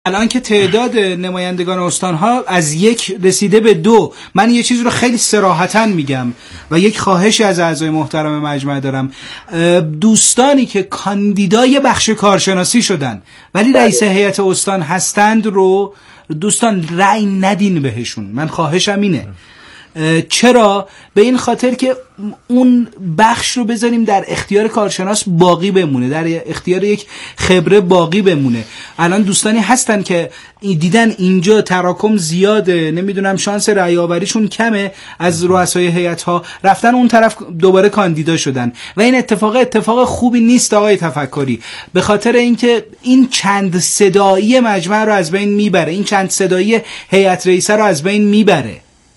الان که تعداد نمایندگان استانها از 1 رسیده به 2، من یه چیز رو خیلی صراحتاً میگم و یک خواهشی از اعضای محترم مجمع دارم. دوستانی که کاندیدای بخش کارشناسی شدن ولی رئیس هیئت استان هستند رو دوستان رأی ندین بهشون. من خواهشم اینه. چرا؟ به این خاطر که اون بخش رو بذاریم در اختیار کارشناس باقی بمونه، در اختیار یک خبره باقی بمونه. الان دوستانی هستن که دیدن اینجا تراکم زیاده، نمیدونم شانس رأی آوریشون کمه، از رؤسای هیئت‌ها رفتن اون طرف دوباره کاندیدا شدن و این اتفاق خوبی نیست آقای تفکری، به خاطر اینکه این چند صدایی مجمع رو از بین میبره، این چند صدایی هیئت رئیسه رو از بین میبره.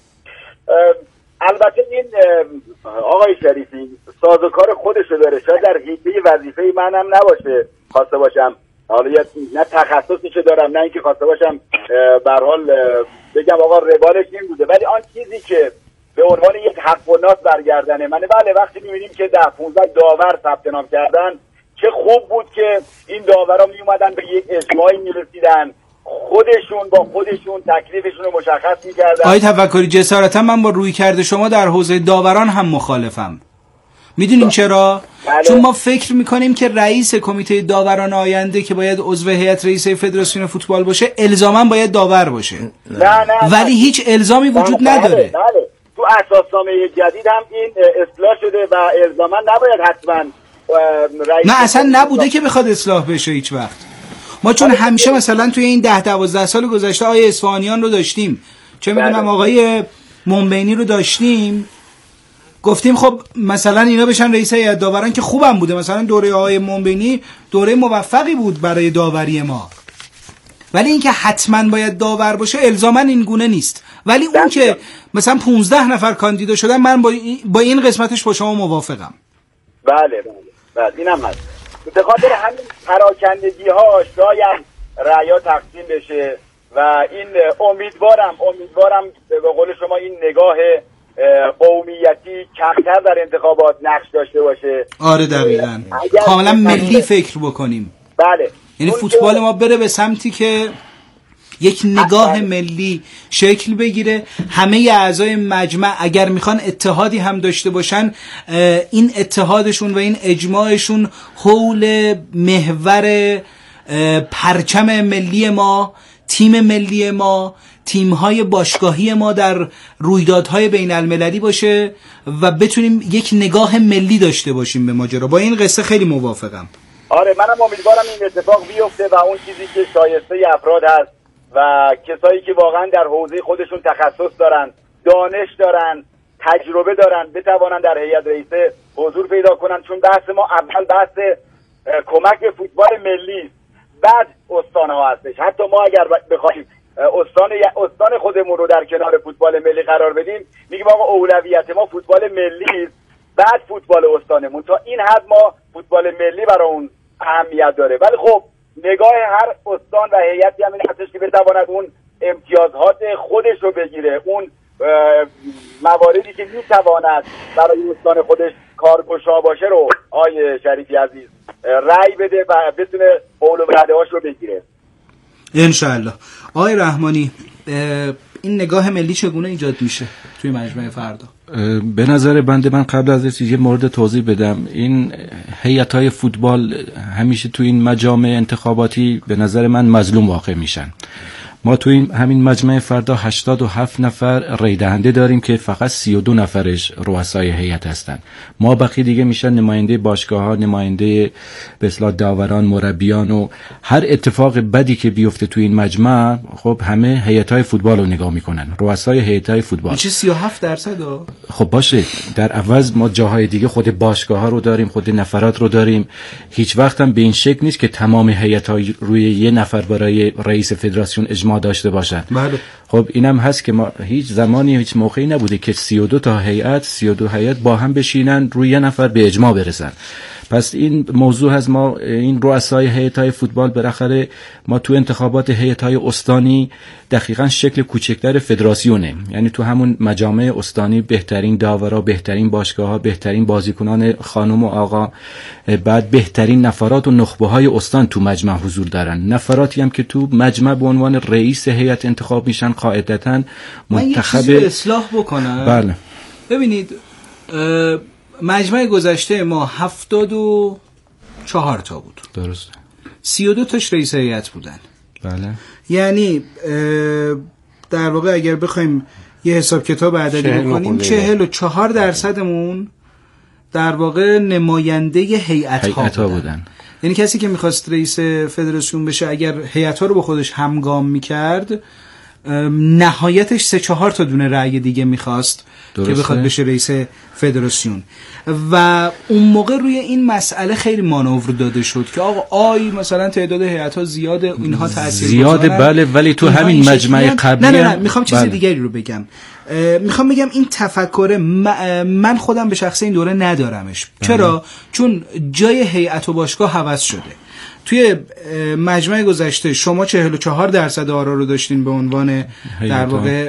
البته این آقای شریفی سازوکار خودشو داره، شاید در حیطه وظیفه منم نباشه خواسته باشم، حالا نه تخصصیشو دارم نه اینکه خواسته باشم به هر حال بگم آقا روالش این بوده، ولی آن چیزی که به عنوان یک حق و ناس برگردنه منه، بله وقتی میبینیم که 10-15 داور ثبت نام کردن چه خوب بود که این داورا میومدن به یک اجماعی میرسیدن، خودشون با خودشون تکلیفشون رو مشخص میکردن. آقای تفکری جسارتا من با روی کرده شما در حوزه داوران هم مخالفم. میدونین چرا؟ چون ما فکر میکنیم که رئیس کمیته داوران آینده که باید عضو هیئت رئیسه فدراسیون فوتبال باشه الزاما باید داور باشه. نه ولی هیچ الزامی وجود نداره. بله. تو اساسنامه جدید هم این اصلاح شده و الزاما نباید حتما رئیس. نه اصلا نبوده که بخواد اصلاح بشه هیچ وقت. ما چون همیشه مثلا توی این 10-12 سال گذشته آقای اصفهانیان رو داشتیم، چه میدونم آقای منبینی رو داشتیم، گفتیم خب مثلا اینا بشن رئیس هیئت داوران که خوبم بوده، مثلا دوره آقای منبینی دوره موفقی بود برای داوری ما، ولی اینکه حتما باید داور باشه الزاما این گونه نیست. ولی اون که مثلا 15 نفر کاندیدا شدن، من با این قسمتش با شما موافقم. بله اینم هست. به خاطر همین پراکندگی ها شاید رأیا تقسیم بشه و این امیدوارم به قول شما این نگاه قومیتی کمتر در انتخابات نقش داشته باشه. آره دقیقاً، کاملا ملی فکر بکنیم. بله، یعنی فوتبال ما بره به سمتی که یک نگاه ملی شکل بگیره. همه اعضای مجمع اگر میخوان اتحادی هم داشته باشن، این اتحادشون و این اجماعشون حول محور پرچم ملی ما، تیم ملی ما، تیم‌های باشگاهی ما در رویدادهای بین المللی باشه و بتونیم یک نگاه ملی داشته باشیم به ماجرا. با این قصه خیلی موافقم. آره منم امیدوارم این اتفاق بیفته و اون چیزی که شایسته افراد هست و کسایی که واقعا در حوزه خودشون تخصص دارن، دانش دارن، تجربه دارن، بتوانن در هیئت رئیسه حضور پیدا کنن. چون بحث ما اول بحث کمک به فوتبال ملی، بعد استان‌ها هستش. حتی ما اگر بخوایم استان خودمون رو در کنار فوتبال ملی قرار بدیم، میگیم آقا اولویت ما فوتبال ملی، بعد فوتبال استانمون. تا این حد ما فوتبال ملی برای اون اهمیت داره. ولی خب نگاه هر استان و هیئتی همین هستش که بتواند اون امتیازات خودش رو بگیره، اون مواردی که میتواند برای استان خودش کارگشا باشه رو آقای شریفی عزیز رأی بده و بتونه قول و وعده‌هاش رو بگیره انشاءالله. آقای رحمانی، این نگاه ملی چگونه ایجاد میشه توی مجمع فردا؟ به نظر من قبل از یه مورد توضیح بدم. این هیئت‌های فوتبال همیشه تو این مجامع انتخاباتی به نظر من مظلوم واقع میشن. ما تو این همین مجمع فردا 87 نفر رای دهنده داریم که فقط 32 نفرش رؤسای هیئت هستن. ما بقیه دیگه میشن نماینده باشگاه‌ها، نماینده به اصطلاح داوران، مربیان و هر اتفاق بدی که بیفته تو این مجمع، خب همه هیئت‌های فوتبال رو نگاه میکنن، رؤسای هیئت‌های فوتبال. میشه 37%. خب باشه، در عوض ما جاهای دیگه خود باشگاه‌ها رو داریم، خود نفرات رو داریم. هیچ وقت هم به این شکل نیست که تمام هیئت‌ها روی یه نفر برای رئیس فدراسیون اجماع داشته باشن. بله. خب اینم هست که ما هیچ زمانی هیچ موقعی نبوده که 32 تا هیئت 32 هیئت با هم بشینن روی یه نفر به اجماع برسن. پس این موضوع از ما این رؤسای هیئت‌های فوتبال بالاخره ما تو انتخابات هیئت‌های استانی دقیقاً شکل کوچکتر فدراسیونه، یعنی تو همون مجامع استانی بهترین داورا، بهترین باشگاه‌ها، بهترین بازیکنان خانم و آقا، بعد بهترین نفرات و نخبه‌های استان تو مجمع حضور دارن. نفراتی هم که تو مجمع به عنوان رئیس هیئت انتخاب میشن قاعدتاً منتخب. من یه چیزی اصلاح بکنم. بله. ببینید مجمع گذشته ما 74 تا بود. درست. 32 تاش رئیس هیئت بودن. بله. یعنی در واقع اگر بخوایم یه حساب کتاب عددی بکنیم 44%مون در واقع نماینده هیئت‌ها بودن. یعنی کسی که میخواست رئیس فدراسیون بشه اگر هیئت‌ها رو با خودش همگام میکرد نهایتش 3-4 تا دونه رأی دیگه میخواست که بخواد بشه رئیس فدراسیون. و اون موقع روی این مسئله خیلی مانور داده شد که آقا مثلا تعداد هیئت‌ها زیاده، اینها تاثیر زیاده. بله، ولی تو همین مجمع قبلی نه میخوام چیز دیگری رو بگم. میخوام بگم این تفکر من خودم به شخص این دوره ندارمش. چرا؟ چون جای هیئت و باشگاه عوض شده. توی مجمع گذشته شما 44% آرا رو داشتین به عنوان در واقع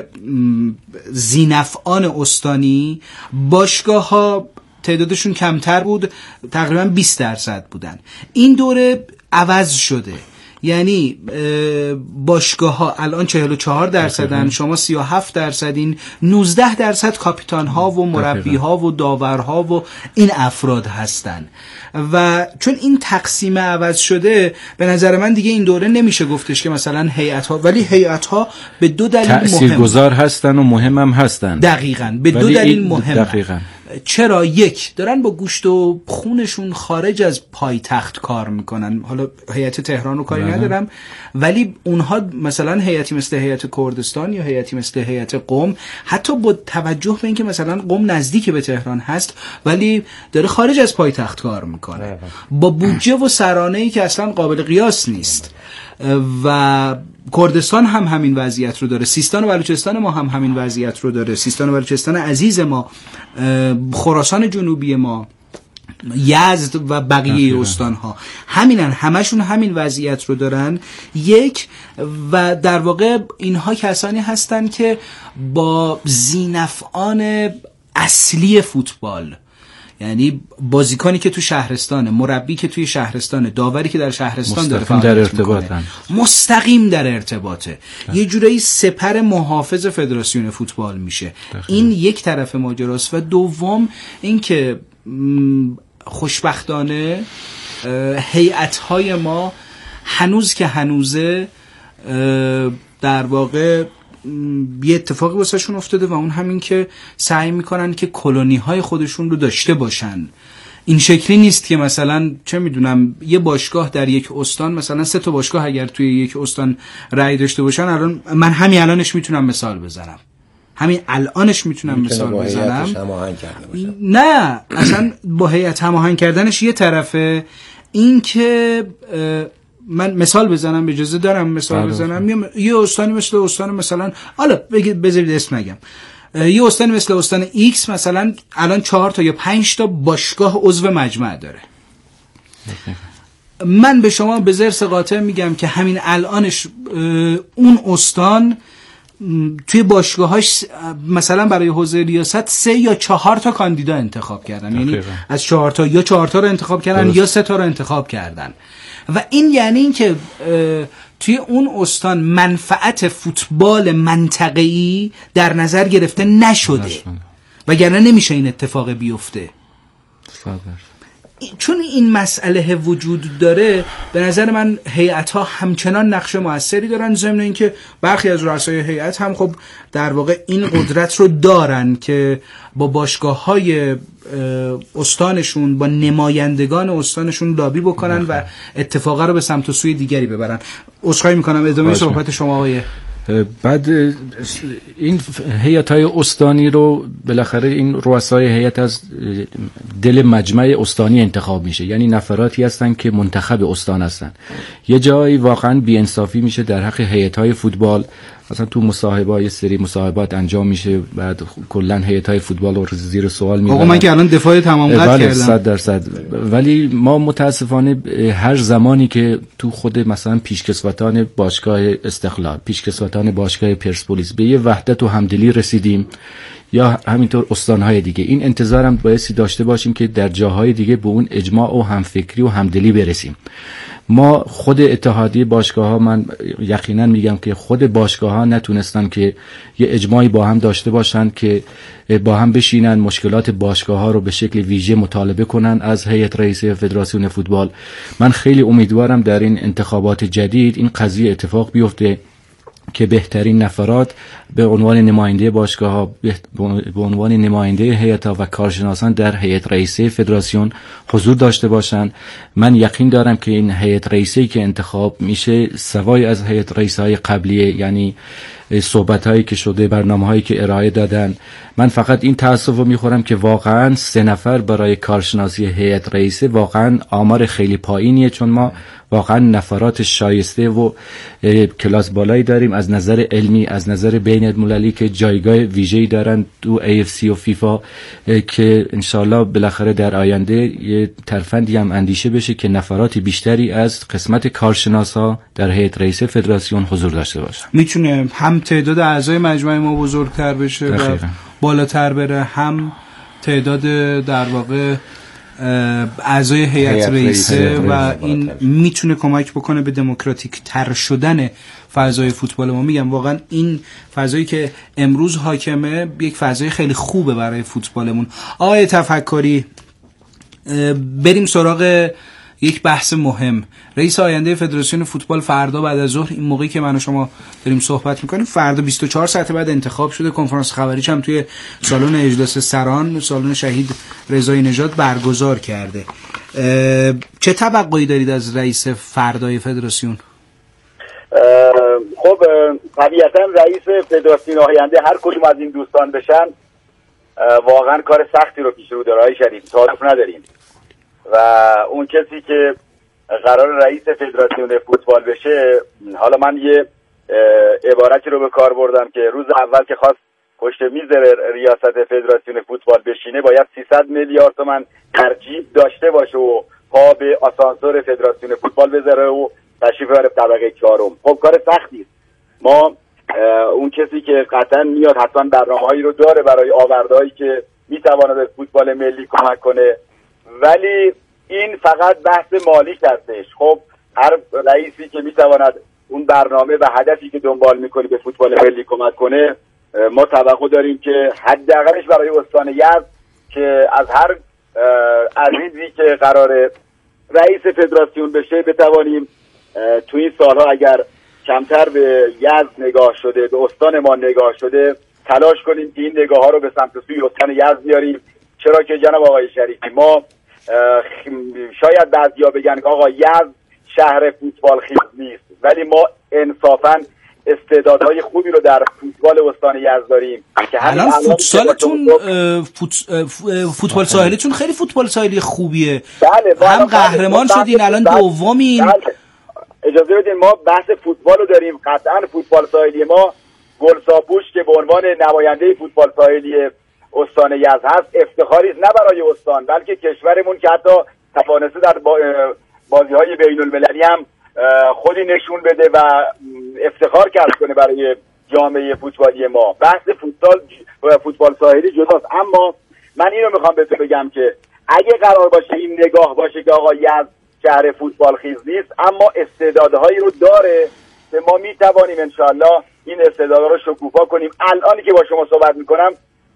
ذی‌نفعان استانی، باشگاه ها تعدادشون کمتر بود، تقریبا 20% بودن. این دوره عوض شده، یعنی باشگاه ها الان 44%، شما 37%، 19% کاپیتان ها و مربی ها و داور ها و این افراد هستن. و چون این تقسیم عوض شده به نظر من دیگه این دوره نمیشه گفتش که مثلا هیئت ها، ولی هیئت ها به دو دلیل مهم تأثیرگذار هستن و مهم هم هستن. دقیقاً به دو دلیل مهم. دقیقاً. چرا؟ یک، دارن با گوشت و خونشون خارج از پایتخت کار میکنن. حالا هیئت تهران رو کاری ندارم، ولی اونها مثلا هیئتی مثل هیئت کردستان یا هیئتی مثل هیئت قم، حتی با توجه به اینکه مثلا قم نزدیک به تهران هست ولی داره خارج از پایتخت کار میکنه با بودجه و سرانه‌ای که اصلا قابل قیاس نیست. و کردستان هم همین وضعیت رو داره، سیستان و بلوچستان ما هم همین وضعیت رو داره، سیستان و بلوچستان عزیز ما، خراسان جنوبی ما، یزد و بقیه استانها همینن، همشون همین وضعیت رو دارن. یک، و در واقع اینها کسانی هستن که با ذی‌نفعان اصلی فوتبال، یعنی بازیکنی که تو شهرستانه، مربی که توی شهرستانه، داوری که در شهرستان داره فعالیت میکنه، مستقیم در ارتباطه، یه جورایی سپر محافظ فدراسیون فوتبال میشه. این یک طرف ماجراست. و دوم این که خوشبختانه هیئت‌های ما هنوز که هنوزه در واقع یه اتفاقی واسهشون افتاده و اون همین که سعی میکنن که کلونی‌های خودشون رو داشته باشن. این شکلی نیست که مثلا چه میدونم یه باشگاه در یک استان، مثلا 3 تا باشگاه اگر توی یک استان رأی داشته باشن، الان من همین الانش میتونم مثال بزنم، نه اصلا با هیئت هماهنگ کردنش یه طرفه. این که من مثال بزنم، اجازه دارم مثال بزنم، یه استانی مثل استان مثلا، حالا بذارید اسم نگم، یه استانی مثل استان ایکس مثلا الان 4 تا یا 5 تا باشگاه عضو مجمع داره. من به شما به ذرس قاطع میگم که همین الانش اون استان توی باشگاهاش مثلا برای حوزه ریاست 3 یا 4 تا کاندیدا انتخاب کردن، یعنی از 4 تا یا 4 تا رو انتخاب کردن یا 3 تا رو انتخاب کردن. و این یعنی این که توی اون استان منفعت فوتبال منطقه‌ای در نظر گرفته نشده، وگرنه نمیشه این اتفاق بیفته. چون این مسئله وجود داره، به نظر من هیئت‌ها همچنان نقش موثری دارن، ضمن اینکه برخی از رؤسای هیئت هم خب در واقع این قدرت رو دارن که با باشگاه‌های استانشون، با نمایندگان استانشون لابی بکنن و اتفاقا رو به سمت و سوی دیگری ببرن. عذرخواهی میکنم ادامه صحبت شما آقای. بعد این هیئت‌های استانی رو بالاخره این رؤسای هیئت از دل مجمع استانی انتخاب میشه، یعنی نفراتی هستن که منتخب استان هستن. یه جایی واقعا بی‌انصافی میشه در حق هیئت‌های فوتبال مثلا تو مصاحبه‌های سری مصاحبات انجام میشه، بعد کلا هیئت‌های فوتبال رو زیر سوال میبرن. آقا من که الان دفاع تمام قد کردم. 100%. ولی ما متاسفانه هر زمانی که تو خود مثلا پیشکسوتان باشگاه استقلال، پیشکسوتان باشگاه پرسپولیس به یه وحدت و همدلی رسیدیم، یا همینطور استانهای دیگه، این انتظارم بایستی داشته باشیم که در جاهای دیگه به اون اجماع و همفکری و همدلی برسیم. ما خود اتحادیه باشگاه ها، من یقینا میگم که خود باشگاه ها نتونستن که یه اجماعی با هم داشته باشن که با هم بشینن مشکلات باشگاه ها رو به شکل ویژه مطالبه کنن از هیئت رئیسه فدراسیون فوتبال. من خیلی امیدوارم در این انتخابات جدید این قضیه اتفاق بیفته که بهترین نفرات به عنوان نماینده باشگاه‌ها، به عنوان نماینده هیئت‌ها و کارشناسان در هیئت رئیسه فدراسیون حضور داشته باشند. من یقین دارم که این هیئت رئیسه‌ای که انتخاب میشه سوای از هیئت رئیسه‌های قبلیه، یعنی صحبت‌هایی که شده، برنامه‌هایی که ارائه دادن، من فقط این تأسف رو می‌خورم که واقعاً 3 نفر برای کارشناسی هیئت رئیسه واقعاً آمار خیلی پایینیه، چون ما واقعاً نفرات شایسته و کلاس بالایی داریم از نظر علمی، از نظر بین المللی که جایگاه ویژه‌ای دارن تو AFC و فیفا، که انشالله بالاخره در آینده یه ترفندی هم اندیشه بشه که نفرات بیشتری از قسمت کارشناسا در هیئت رئیسه فدراسیون حضور داشته باشن. میتونه هم تعداد اعضای مجمع ما بزرگتر بشه و بالاتر بره، هم تعداد در واقع اعضای هیئت رئیسه و این میتونه کمک بکنه به دموکراتیک تر شدن فضای فوتبال ما. میگم واقعا این فضایی که امروز حاکمه یک فضای خیلی خوبه برای فوتبالمون. آقای تفکری، بریم سراغ یک بحث مهم. رئیس آینده فدراسیون فوتبال فردا بعد از ظهر، این موقعی که من و شما داریم صحبت میکنیم، فردا 24 ساعت بعد انتخاب شده. کنفرانس خبریش هم توی سالن اجلاس سران، سالن شهید رضایی نژاد برگزار کرده. چه توقعی دارید از رئیس فردای فدراسیون؟ خب طبیعتا رئیس فدراسیون آینده هر کدوم از این دوستان بشن واقعا کار سختی رو پیش رو داره آقای شریفی، تعارف نداریم. و اون کسی که قرار رئیس فدراسیون فوتبال بشه، حالا من یه عبارتی رو به کار بردم که روز اول که خواست پشت میز ریاست فدراسیون فوتبال بشینه باید 300 میلیارد تومان ترجیح داشته باشه و پا به آسانسور فدراسیون فوتبال بذاره و تشریف ببره طبقه 4. خب کار سختی است. ما اون کسی که قطعا میاد حتما برنامه‌هایی رو داره برای آوردهایی که میتونه به فوتبال ملی کمک کنه، ولی این فقط بحث مالی هستش. خب هر رئیسی که میتواند اون برنامه و هدفی که دنبال میکنه به فوتبال ملی کمک کنه، ما توقع داریم که حداقلش برای استان یزد که از هر عزیزی که قراره رئیس فدراسیون بشه بتوانیم تو این سالها اگر کمتر به یزد نگاه شده، به استان ما نگاه شده، تلاش کنیم که این نگاه ها رو به سمت سوی استان یزد بیاریم. چرا که جناب آقای شریفی، ما شاید بعضیا بگن که آقا یزد شهر فوتبال خیز نیست، ولی ما انصافاً استعدادهای خوبی رو در فوتبال استان یزد داریم که الان فوتسالتون فوتبال ساحلیتون خیلی فوتبال ساحلی خوبیه. بله، هم قهرمان شدین، الان دومین. بله. اجازه بدین ما بحث فوتبال رو داریم. قطعاً فوتبال ساحلی ما گلساپوش که به عنوان نماینده فوتبال ساحلی استان یزد هست افتخاری نه برای استان بلکه کشورمون که حتی توانسته در بازی‌های بین‌المللی هم خودی نشون بده و افتخار کسب کنه برای جامعه فوتبالی ما. بحث فوتبال ساحلی جداست، اما من اینو میخوام بهتون بگم که اگه قرار باشه این نگاه باشه که آقا یزد شهر فوتبال خیز نیست، اما استعدادهایی رو داره که ما میتوانیم انشالله این استعدادها رو شکوفا کنیم. الانی که با شما صحبت میکنم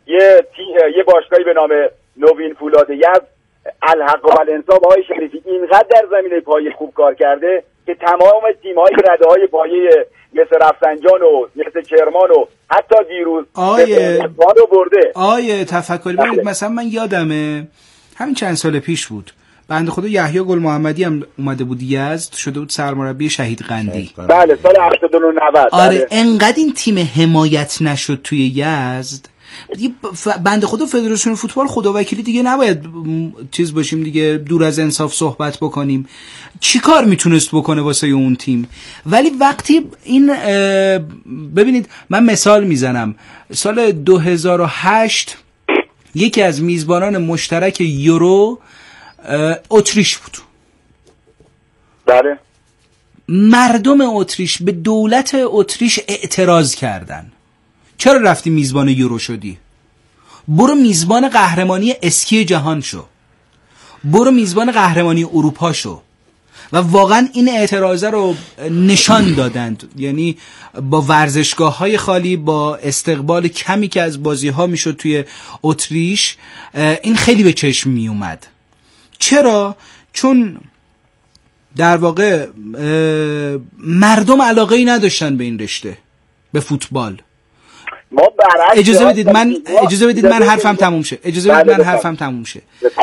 یه باشگاهی به نام نوین فولاد یزد الحق و الانصاف آقای شریفی اینقدر در زمینه پایه خوب کار کرده که تمام تیم‌های رده‌های پایه مثل رفسنجان و مثل کرمان و حتی دیروز رو برده. آیه تفکری ببینید، مثلا من یادمه همین چند سال پیش بود، بنده خدا یحیی گل محمدی هم اومده بود یزد، شده بود سرمربی شهید قندی. بله سال 89. آره انقدر این تیم حمایت نشد توی یزد بنده خدا فدراسیون فوتبال خدا وکیلی دیگه نباید چیز باشیم دیگه، دور از انصاف صحبت بکنیم. چی کار میتونست بکنه واسه اون تیم؟ ولی وقتی این ببینید من مثال میزنم، سال 2008 یکی از میزبانان مشترک یورو اتریش بود. بله. مردم اتریش به دولت اتریش اعتراض کردن. چرا رفتی میزبان یورو شدی؟ برو میزبان قهرمانی اسکی جهان شو، برو میزبان قهرمانی اروپا شو. و واقعا این اعتراضه رو نشان دادند، یعنی با ورزشگاه‌های خالی، با استقبال کمی که از بازی‌ها میشد توی اتریش، این خیلی به چشم می اومد. چرا؟ چون در واقع مردم علاقه‌ای نداشتن به این رشته، به فوتبال. اجازه بدید من حرفم تموم شه.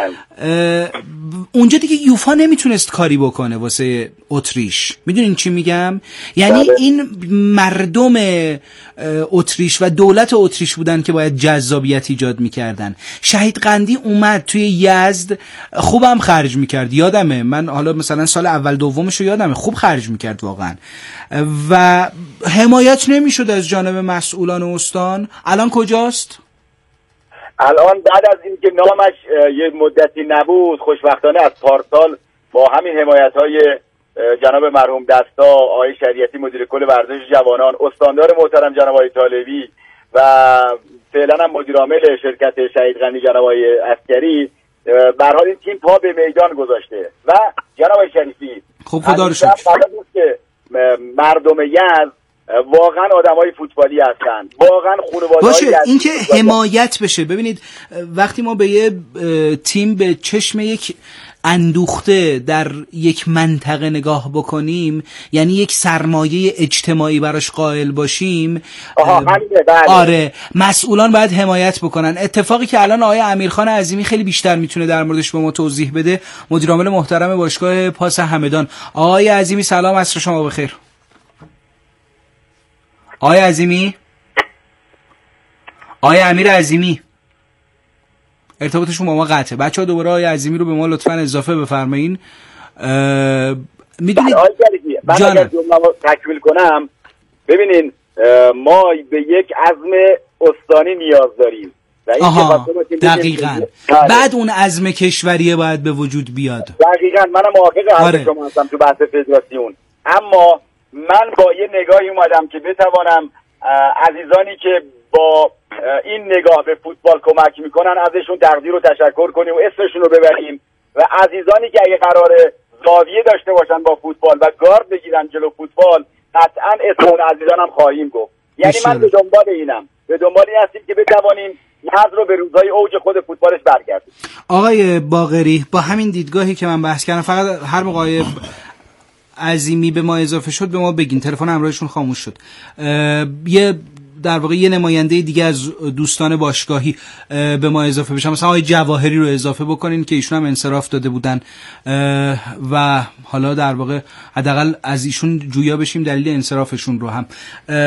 اونجا دیگه یوفا نمیتونست کاری بکنه واسه اتریش. میدونین چی میگم؟ یعنی این مردم اتریش و دولت اتریش بودن که باید جذابیت ایجاد میکردن. شهید قندی اومد توی یزد، خوبم خرج میکرد، یادمه من، حالا مثلا سال اول دومشو یادمه، خوب خرج میکرد واقعا، و حمایت نمیشد از جانب مسئولان استان. الان کجاست؟ الان بعد از اینکه نامش یه مدتی نبود، خوشبختانه از پارسال با همین حمایت‌های جناب مرحوم دستا، آقای شریعتی مدیر کل ورزش جوانان، استاندار محترم جناب آقای طالبی و فعلا هم مدیر عامل شرکت شهید قندی جناب آقای عسکری، به هر حال این تیم پا به میدان گذاشته. و جناب آقای شریفی، خب خدا رو شکر که مردم یزد واقعا آدمای فوتبالی هستن، واقعا خانواده‌ای باشه. این که حمایت بشه. ببینید وقتی ما به یه تیم به چشم یک اندوخته در یک منطقه نگاه بکنیم، یعنی یک سرمایه اجتماعی براش قائل باشیم، آره، مسئولان باید حمایت بکنن. اتفاقی که الان آقای امیرخان عظیمی خیلی بیشتر میتونه در موردش به ما توضیح بده، مدیر عامل محترم باشگاه پاس همدان. آقای عظیمی سلام، عصر شما بخیر. آقای عظیمی، آقای امیر عظیمی، ارتباطشون با ما قطعه. بچه‌ها دوباره آقای عظیمی رو به ما لطفاً اضافه بفرمایین. میدونید من اگر جمله‌مو تکمیل کنم، ببینین ما به یک عزم استانی نیاز داریم. دقیقاً. بعد اون عزم کشوریه باید به وجود بیاد. دقیقاً. منم موافق حرف شما هستم تو بحث فدراسیون، اما من با یه نگاهی اومدم که بتوانم عزیزانی که با این نگاه به فوتبال کمک میکنن ازشون تقدیر و تشکر کنیم و اسمشون رو ببریم، و عزیزانی که اگه قراره زاویه داشته باشن با فوتبال و گارد بگیرن جلو فوتبال، قطعا اسم اون عزیزانم خواهیم گفت. یعنی من به دنبال اینم، به دنبال این هستیم که بتوانیم یزد رو به روزهای اوج خود فوتبالش برگردیم. آقای باقری، با همین دیدگاهی که من بحث کردم، فقط هر موقع عظیمی به ما اضافه شد به ما بگین، تلفن همراهشون خاموش شد. در واقع یه نماینده دیگه از دوستان باشگاهی به ما اضافه بشن، مثلا آقای جواهری رو اضافه بکنین که ایشون هم انصراف داده بودن و حالا در واقع حداقل از ایشون جویا بشیم دلیل انصرافشون رو هم.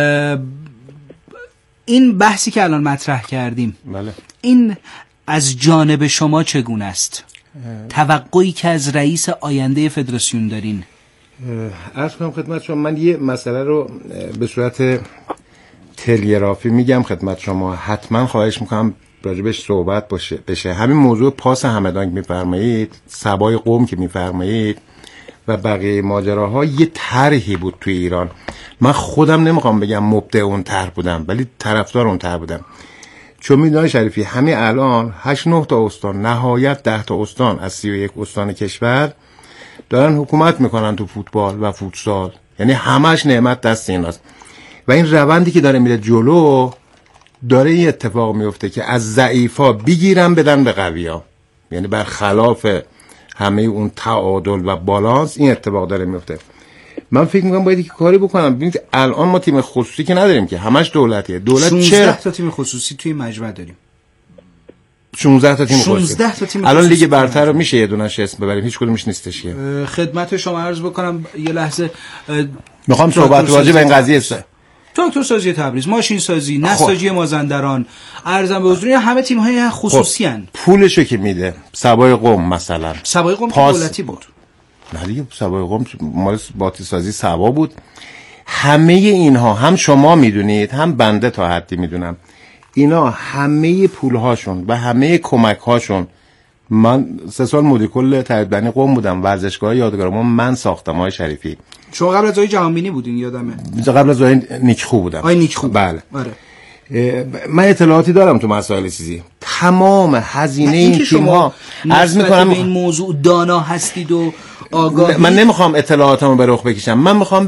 این بحثی که الان مطرح کردیم، بله، این از جانب شما چگونه است؟ توقعی که از رئیس آینده فدراسیون دارین؟ عرض کنم خدمت شما، من یه مسئله رو به صورت تلگرافی میگم خدمت شما، حتما خواهش میکنم راجبش صحبت بشه. همین موضوع پاس همدان که میفرمایید، سبای قوم که میفرمایید و بقیه ماجراها، یه طرحی بود توی ایران. من خودم نمیخوام بگم مبدع اون طرح بودم، ولی طرفدار اون طرح بودم. چون میدونی شریفی، همین الان 8-9 تا استان، نهایت 10 تا استان از 31 استان کشور دارن حکومت میکنن تو فوتبال و فوتسال، یعنی همش نعمت دست ایناست. و این روندی که داره میره جلو، داره این اتفاق میفته که از ضعیفا بگیرن بدن به قویا، یعنی برخلاف همه اون تعادل و بالانس این اتفاق داره میفته. من فکر میکنم باید که کاری بکنم. ببینید الان ما تیم خصوصی که نداریم که، همش دولتیه. دولت 16 تا تیم خصوصی توی مجمع داریم. 16 تا تیم خصوصی. الان لیگ برتر رو میشه یه دونه‌اش اسم ببریم، هیچ کدومش نیستش که. خدمت شما عرض بکنم یه لحظه میخوام صحبت واجب این قضیه است. تراکتور سازی تبریز، ماشین سازی، نساجی مازندران، ارزم به حضور همه تیم‌های خصوصی ان. پولشو که میده سوای قم مثلا، سوای قم دولتی بود. نه دیگه سوای قم مال باطی سازی سوا بود. همه اینها هم شما میدونید هم بنده تا حدی میدونم، اینا همه پولهاشون و همه کمکهاشون، من 3 سال مدیر کل تربیت بدنی قم بودم، ورزشگاه یادگار من ساختم. های شریفی شما قبل از آقای جهانبینی بودین یادمه؟ قبل از آقای نیکخو بودم. آقای نیکخو. بله. آره. من اطلاعاتی دارم تو مسائل چیزی. تمام هزینه این تیم‌ها عرض می‌کنم این موضوع دانا هستید و آگاهی. من نمیخوام اطلاعاتمو به رخ بکشم. من میخوام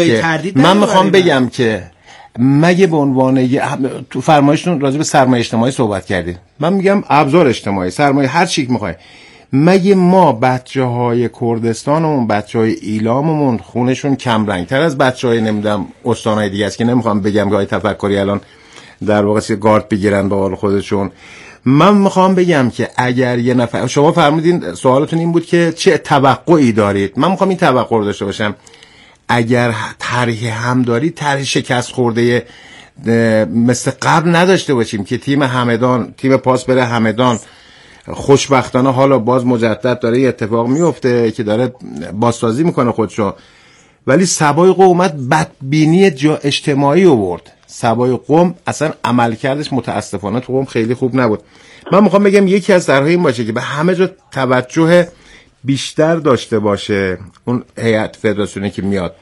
بگم که مگه به عنوان تو فرمایشتون راجع به سرمایه اجتماعی صحبت کردید، من میگم ابزار اجتماعی، سرمایه هر چیک میخوای، مگه ما بچه‌های کردستانمون، بچه‌های ایلاممون خونشون کم رنگ‌تر از بچه‌های نمیدونم استان‌های دیگه است که نمیخوام بگم که های تفکری الان در واقع گارد بگیرن به حال خودشون. من میخوام بگم که اگر یه نفر، شما فرمودین سوالتون این بود که چه توقعی دارید، من میخوام این توقع رو داشته باشم. اگر طرح هم دارید، طرح شکست خورده مثل قبل نداشته باشیم که تیم همدان، تیم پاس بره همدان، خوشبختانه حالا باز مجدد داره یه اتفاق میفته که داره بازسازی میکنه خودشو، ولی سبای قومت بدبینی اجتماعی آورد. سبای قم اصلا عملکردش متاسفانه تو قم خیلی خوب نبود. من میخوام بگم یکی از طرح‌ها این باشه که به همه جا توجه بیشتر داشته باشه اون هیئت فدراسیونی که میاد،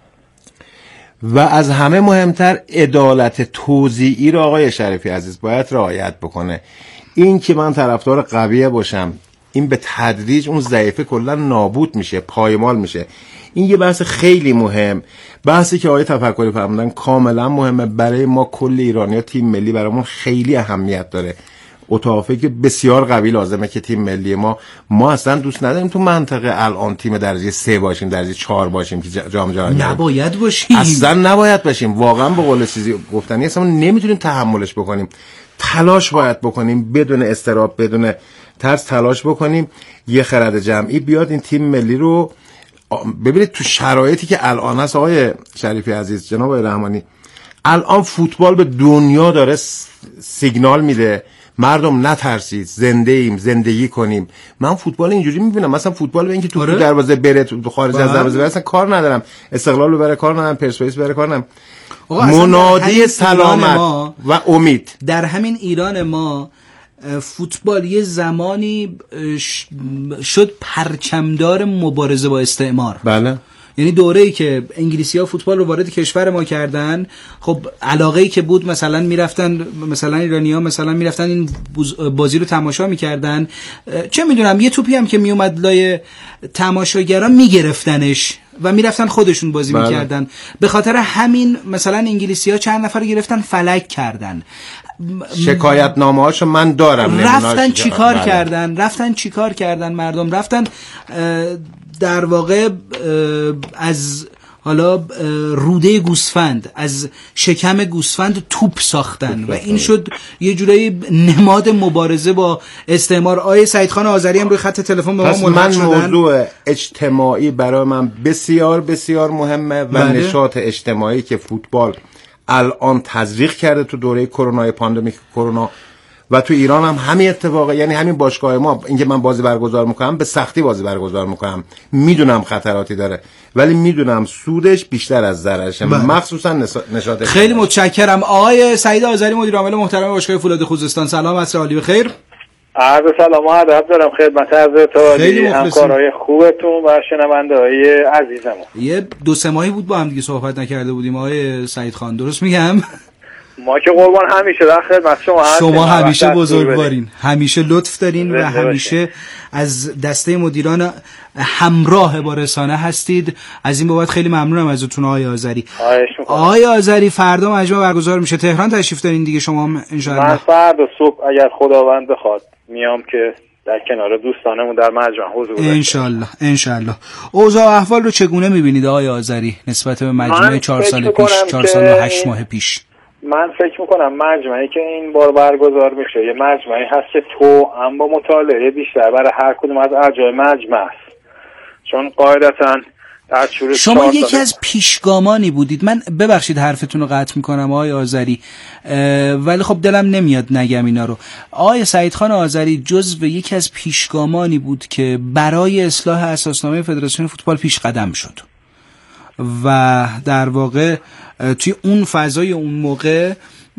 و از همه مهمتر عدالت توزیعی رو آقای شریفی عزیز باید رعایت بکنه. این که من طرفدار قویه باشم، این به تدریج اون ضعیفه کلا نابود میشه، پایمال میشه. این یه بحث خیلی مهم، بحثی که آقای تفکری فرمودن کاملا مهمه برای ما کل ایرانی‌ها. تیم ملی برامون خیلی اهمیت داره. اتفاقی که بسیار قوی لازمه که تیم ملی ما اصلا دوست نداریم تو منطقه الان تیم درجه 3 باشیم، درجه 4 باشیم که جام جهانی نباید باشیم، اصلا نباید باشیم. واقعا به قول چیزی گفتنی اصلا نمیتونیم تحملش بکنیم. تلاش باید بکنیم بدون استراب، بدون ترس تلاش بکنیم یه خرد جمعی بیاد این تیم ملی رو. ببینید تو شرایطی که الان هست آقای شریفی عزیز، جناب آقای رحمانی، الان فوتبال به دنیا داره سیگنال میده مردم نترسید، زنده ایم، زندگی کنیم. من فوتبال اینجوری میبینم، مثلا فوتبال به اینکه تو دروازه بره، تو خارج از دروازه بره اصلا کار ندارم، استقلال بره کار ندارم، پرسپولیس بره کار ندارم. منادی سلامت و امید. در همین ایران ما فوتبال یه زمانی شد پرچمدار مبارزه با استعمار. بله. یعنی دوره‌ای که انگلیسی‌ها فوتبال رو وارد کشور ما کردن، خب علاقه‌ای که بود مثلا میرفتن، مثلا ایرانی‌ها مثلا میرفتن این بازی رو تماشا می‌کردن، چه میدونم یه توپی هم که میومد لای تماشاگران میگرفتنش و میرفتن خودشون بازی می‌کردن. به خاطر همین مثلا انگلیسی‌ها چند نفر گرفتن فلک کردن. شکایت نامه‌هاشو من دارم. رفتن چیکار کردن مردم رفتن در واقع از حالا روده گوسفند، از شکم گوسفند توپ ساختن و این شد یه جورایی نماد مبارزه با استعمار. آیه سعیدخان آذری هم روی خط تلفن به ما ملحق شدن. موضوع اجتماعی برای من بسیار بسیار مهمه و نشاط اجتماعی که فوتبال الان تزریق کرده تو دوره کرونا، پاندمیک کرونا، و تو ایران هم همین اتفاقه. یعنی همین باشگاه ما، اینکه من بازی برگزار میکنم به سختی بازی برگزار میکنم، میدونم خطراتی داره ولی میدونم سودش بیشتر از ضررشه، مخصوصا نشاط. خیلی متشکرم. آقای سعید آذری مدیر عامل محترم باشگاه فولاد خوزستان، سلام، عصر عالی بخیر. عرض سلام و ادب دارم خدمت حضرت همکارای خوبتون و شنونده‌های عزیزمون. یه 2-3 ماهی بود با هم دیگه صحبت نکرده بودیم آقای سعید خان، درست میگم؟ ما که قربان همیشه در خدمت شما همیشه بزرگوارین، همیشه لطف دارین و همیشه از دسته مدیران همراه با رسانه هستید. از این بابت خیلی ممنونم ازتون آقای آذری. آقای آذری فردا مجمع برگزار میشه، تهران تشریف دارین دیگه شما ان شاء الله؟ من فردا صبح اگر خداوند بخواد میام که در کنار دوستانمون در مجمع حضور داشته ان شاء الله. اوضاع و احوال رو چگونه میبینید آقای آذری نسبت به مجمع 4 سال پیش، 4 سال و 8 ماه پیش؟ من فکر میکنم مجمعی که این بار برگزار میشه یه مجمعی هست که هم با مطالعه بیشتر برای هر کدوم از اعضای مجمع است، چون قاعدتا شما یکی از پیشگامانی بودید. من ببخشید حرفتون رو قطع میکنم آقای آذری، ولی خب دلم نمیاد نگم اینا رو. آقای سعیدخان آذری جزو یکی از پیشگامانی بود که برای اصلاح اساسنامه فدراسیون فوتبال پیش قدم شد و در واقع توی اون فضای اون موقع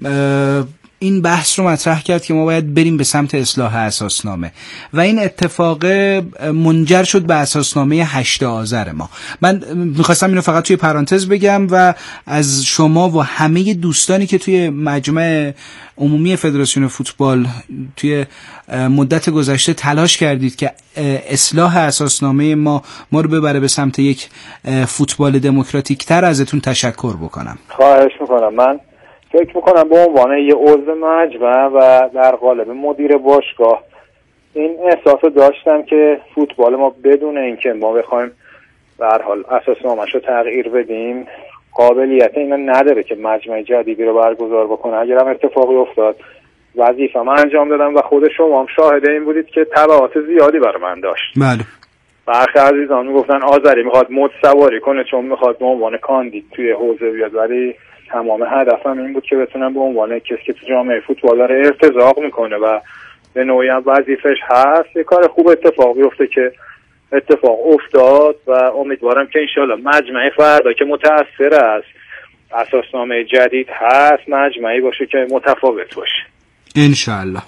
این بحث رو مطرح کرد که ما باید بریم به سمت اصلاح اساسنامه و این اتفاق منجر شد به اساسنامه 8 آذر ما. من میخواستم اینو فقط توی پرانتز بگم و از شما و همه دوستانی که توی مجمع عمومی فدراسیون فوتبال توی مدت گذشته تلاش کردید که اصلاح اساسنامه ما رو ببره به سمت یک فوتبال دموکراتیک تر، ازتون تشکر بکنم. خواهش میکنم. من فکر میکنم به عنوان یه عضو مجمع و در قالب مدیر باشگاه این احساس رو داشتم که فوتبال ما بدون اینکه ما بخوایم به هر حال اساسنامه‌شو تغییر بدیم قابلیت اینو نداره که مجمع جدیدی رو برگزار بکنه. اگرم اتفاقی افتاد وظیفه‌ام انجام دادم و خود شما هم شاهد این بودید که تبعات زیادی برای من داشت. بله. برخی عزیزان میگفتن آذری میخواد مد سواری کنه چون میخواد به عنوان کاندید توی حوزه بیاد، ولی تمام هدفم این بود که بتونم به عنوان کسی که تو جامعه فوتبال داره ارتزاق میکنه و به نوعی هم وظیفش هست یه کار خوب اتفاق بیفته که اتفاق افتاد و امیدوارم که انشالله مجمع فردا که متأثر از اساسنامه جدید هست مجمعی باشه که متفاوت باشه انشالله.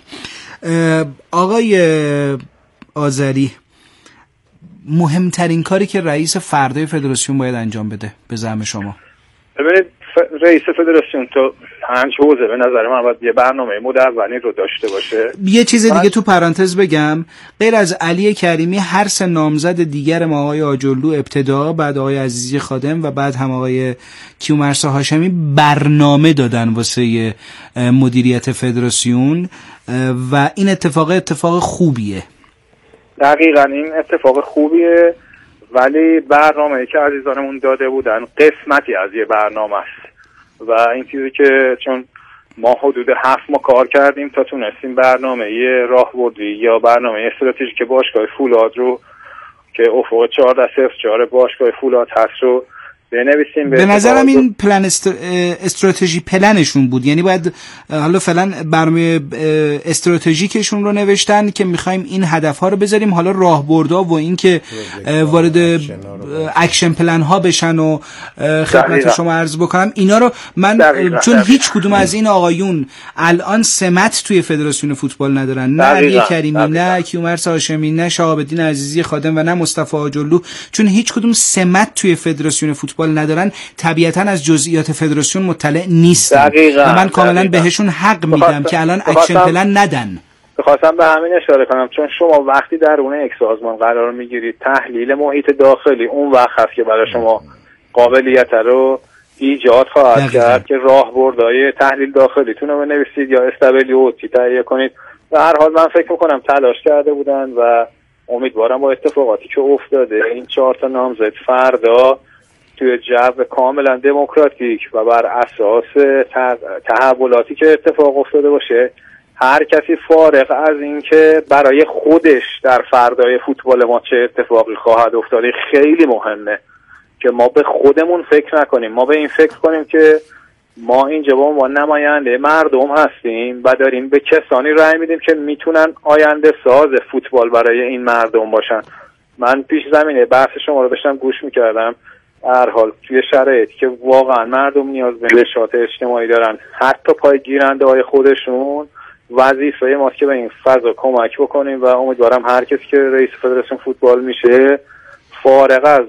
آقای آذری، مهمترین کاری که رئیس فردای فدراسیون باید انجام بده به زعم شما؟ ببینید رئیس فدراسیون تو 5 حوزه به نظر من باید یه برنامه مدونی رو داشته باشه. یه چیز دیگه تو پرانتز بگم، غیر از علی کریمی هر سه نامزد دیگر ما، آقای آجرلو ابتدا، بعد آقای عزیزی خادم و بعد هم آقای کیومرث هاشمی، برنامه دادن واسه مدیریت فدراسیون و این اتفاق خوبیه. دقیقاً این اتفاق خوبیه، ولی برنامه‌ای که عزیزانمون داده بودن قسمتی از یه برنامه است و این چیزی که چون ما حدود 7 ماه کار کردیم تا تونستیم برنامه یه راهبردی یا برنامه استراتژیک باشگاه فولاد رو که افق 1404 باشگاه فولاد هست رو بنویسیم. به نظرم این پلن استراتژی پلنشون بود، یعنی باید حالا فعلا برنامه استراتژیکشون رو نوشتن که میخوایم این هدفها رو بذاریم، حالا راهبردها و این که وارد اکشن پلن ها بشن و خدمت شما عرض بکنم اینا رو من چون هیچ کدوم از این آقایون الان سمت توی فدراسیون فوتبال ندارن، نه علی کریمی، نه کیومرث هاشمی، نه شهاب الدین عزیزی خادم و نه مصطفی آجرلو، چون هیچ کدوم سمت توی فدراسیون فوتبال ندارن طبیعتاً از جزئیات فدراسیون مطلع نیستن و من کاملا بهشون حق میدم که الان اکشن پلن ندن. بخواستم به همین اشاره کنم، چون شما وقتی درون یک سازمان قرار میگیرید تحلیل محیط داخلی اون وقت هست که برای شما قابلیت رو ایجاد خواهد کرد که راهبردهای تحلیل داخلیتون رو بنویسید یا استابلیتی تهیه کنید. به هر حال من فکر میکنم تلاش کرده بودن و امیدوارم با اتفاقاتی که افتاده این 4 تا نامزد فردا توی جو کاملا دموکراتیک و بر اساس تحولاتی که اتفاق افتاده باشه هر کسی فارغ از این که برای خودش در فردای فوتبال ما چه اتفاقی خواهد افتاد خیلی مهمه که ما به خودمون فکر نکنیم، ما به این فکر کنیم که ما اینجا با ما نماینده مردم هستیم و داریم به کسانی رأی میدیم که میتونن آینده ساز فوتبال برای این مردم باشن. من پیش زمینه بحث شما رو داشتم گوش میکردم، هر حال توی شرایطی که واقعا مردم نیاز به نشاط اجتماعی دارن حتی پای گیرنده های خودشون، وظیفه ماست که به این فضا کمک بکنیم و امیدوارم هر کسی که رئیس فدراسیون فوتبال میشه فارغ از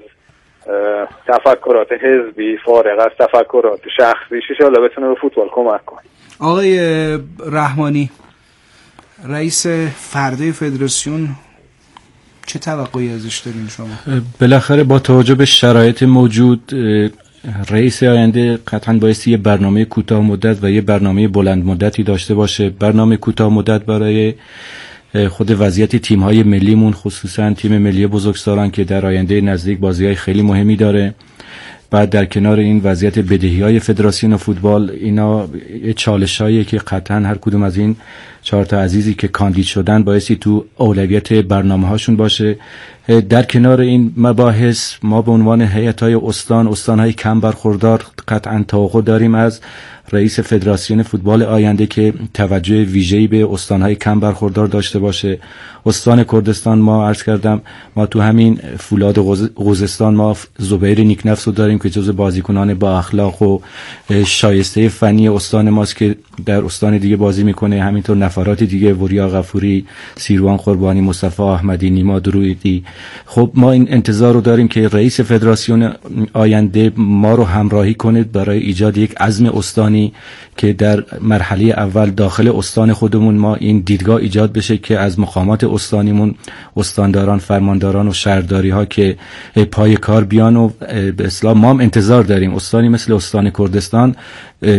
تفکرات حزبی، فارغ از تفکرات شخصیش انشالله بتونه به فوتبال کمک کنه. آقای رحمانی، رئیس فردای فدراسیون، چه توقعی ازش دارین شما؟ بالاخره با توجه به شرایط موجود رئیس آینده قطعا بایستی یه برنامه کوتاه مدت و یه برنامه بلند مدتی داشته باشه. برنامه کوتاه مدت برای خود وضعیت تیم‌های ملیمون، خصوصا تیم ملی بزرگسالان که در آینده نزدیک بازی‌های خیلی مهمی داره. بعد در کنار این وضعیت بدهی‌های فدراسیون فوتبال، اینا چالش‌هایی که قطعا هر کدوم از این 4 تا عزیزی که کاندید شدن بایستی تو اولویت برنامه‌هاشون باشه. در کنار این مباحث ما به عنوان هیئت‌های استان‌های کم برخوردار قطعاً توقع داریم از رئیس فدراسیون فوتبال آینده که توجه ویژه‌ای به استان‌های کم برخوردار داشته باشه. استان کردستان ما عرض کردم ما تو همین فولاد خوزستان ما زبیر نیکنفس رو داریم که جزو بازیکنان با اخلاق و شایسته فنی استان ماست که در استان دیگه بازی میکنه. همینطور نفرات دیگه وریا غفوری، سیروان قربانی، مصطفی احمدی، نیما درویدی. خب ما این انتظار رو داریم که رئیس فدراسیون آینده ما رو همراهی کنه برای ایجاد یک عزم استانی که در مرحله اول داخل استان خودمون ما این دیدگاه ایجاد بشه که از مقامات استانیمون استانداران، فرمانداران و شهرداری ها که پای کار بیان و به اصطلاح ما هم انتظار داریم استانی مثل استان کردستان